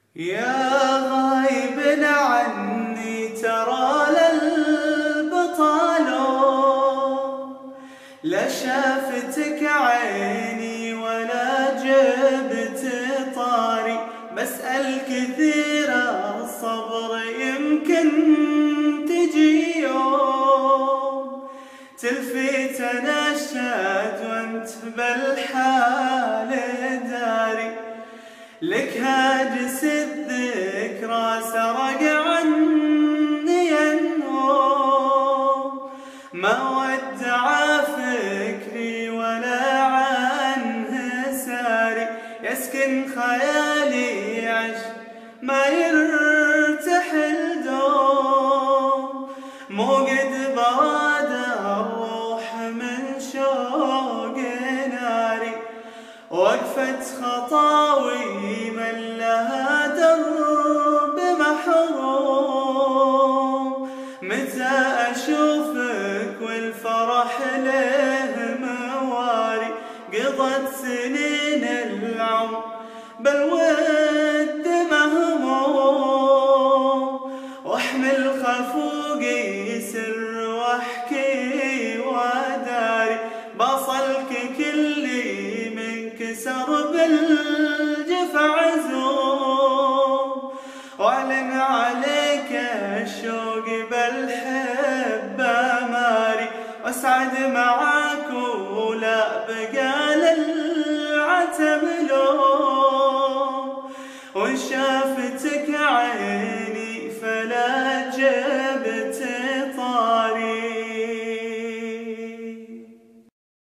يا غايب عني ترى للبطالو لا شافتك عيني ولا جبت طاري، بسأل كثير الصبر يمكن تجي يوم تلفيت نشاد وانت بالحال داري، لك هاجس الذكرى سرق عني النوم، ما ودع فكري ولا عنه ساري، يسكن خيالي عش ما يرتحل دوم، مو قد براد الروح من شوق ناري، وقفت خطاوي من لها درب محروم، متى أشوفك والفرح له مواري، قضت سنين العمر بالود مهموم، واحمل خفوقي سر واحكي وداري، بصلك كلي منكسر بالجفع عزوم، واعلن عليك الشوق بالحبة ماري، واسعد معاك ولا بقى للعتب لوم، وان شافتك